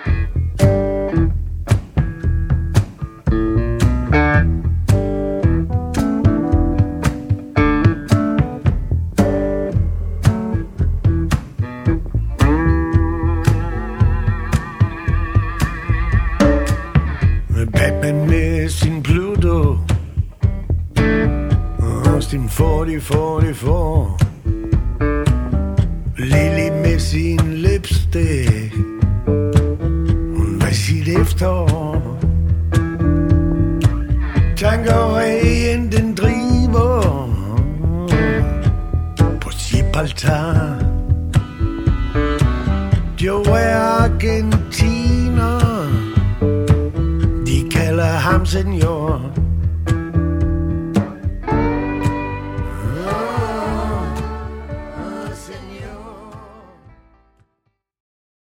Batman med sin Pluto og sin 40-44, Lily med sin lipstick, hun var sit efterår. Tankerejen den driver på Gibraltar. Joe er argentiner, de kalder ham senior.